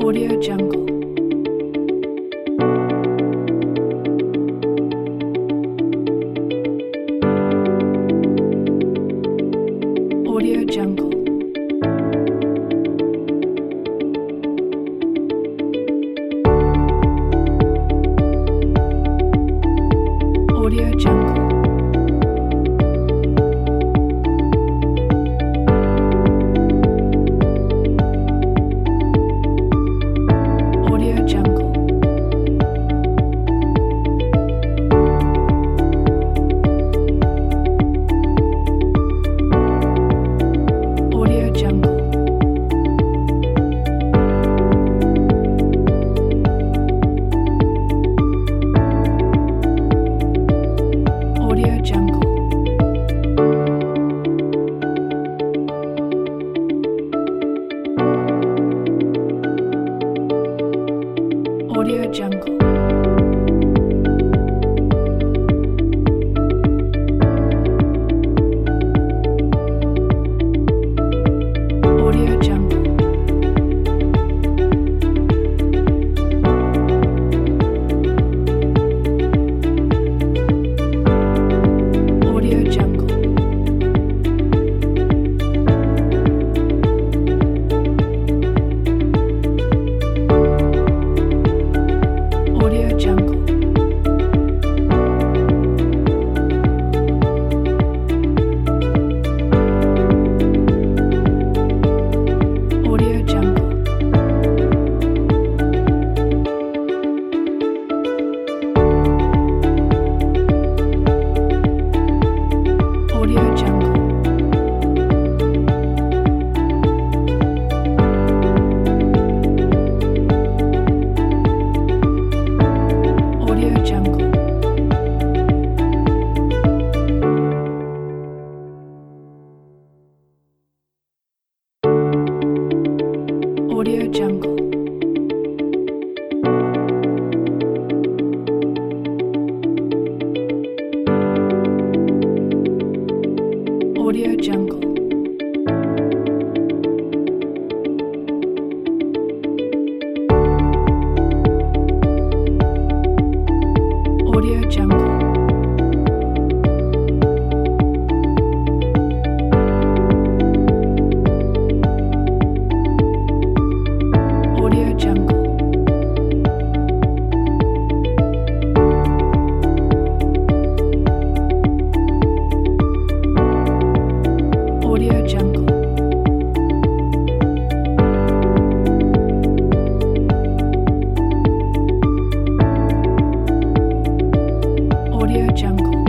Audio Jungle. Audio Jungle. Audio Jungle. Audio Jungle. Audio Jungle. Audio Jungle. Audio Jungle. Audio Jungle. Audio Jungle. Audio Jungle. Audio Jungle. Audio Jungle. Audio Jungle. Audio Jungle. Audio Jungle. Audio Jungle. Audio Jungle. Audio Jungle. Audio Jungle.